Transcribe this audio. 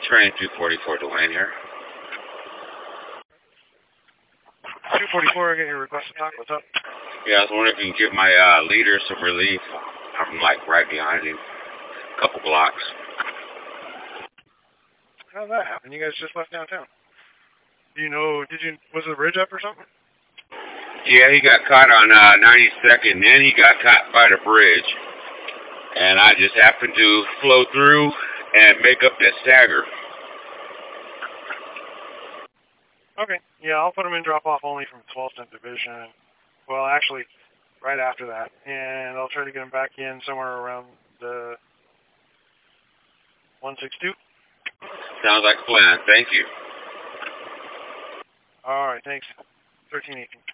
Train 244 Dwayne here. 244, I get your request to talk. What's up? Yeah, I was wondering if you can give my leader some relief. I'm like right behind him, a couple blocks. How did that happen? You guys just left downtown. Do you know, was the bridge up or something? Yeah, he got caught on 92nd, then he got caught by the bridge. And I just happened to flow through and make up that stagger. Okay, yeah, I'll put him in drop-off only from 12th Division. Well, actually, right after that. And I'll try to get him back in somewhere around the 162. Sounds like a plan. Thank you. All right, thanks. 1318.